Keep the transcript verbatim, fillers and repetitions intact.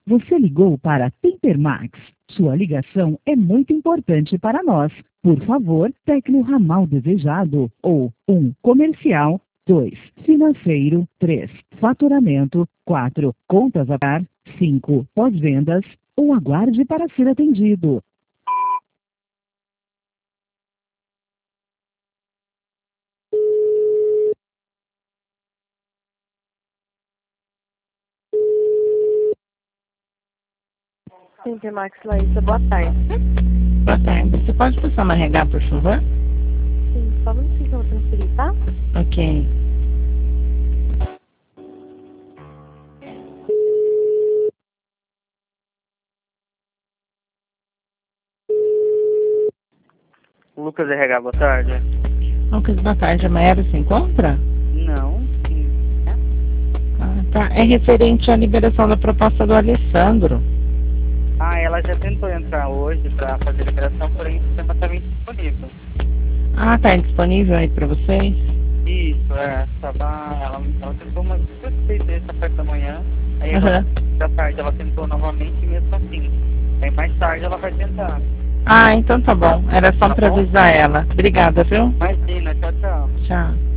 Você ligou para Tempermax. Sua ligação é muito importante para nós. Por favor, tecle o ramal desejado. Ou um comercial, dois financeiro, três faturamento, quatro contas a pagar, cinco pós-vendas, ou aguarde para ser atendido. Tempermax, Laísa, boa tarde. Boa tarde. Você pode passar uma regar, por favor? Sim, só um minutinho que eu vou transferir, tá? Ok. Lucas R H, boa tarde. Lucas, boa tarde. A Maera se encontra? Não, sim. Ah, tá. É referente à liberação da proposta do Alessandro. Ah, ela já tentou entrar hoje para fazer a liberação, porém o sistema estava indisponível. Ah, tá indisponível aí para vocês? Isso, é. Tava, ela, ela tentou umas duas, três vezes na parte da manhã, aí agora, Uhum. da tarde ela tentou novamente, mesmo assim. Aí mais tarde ela vai tentar. Ah, então tá bom. Era só Tá para bom? avisar ela. Obrigada, viu? Imagina, tchau, tchau. Tchau.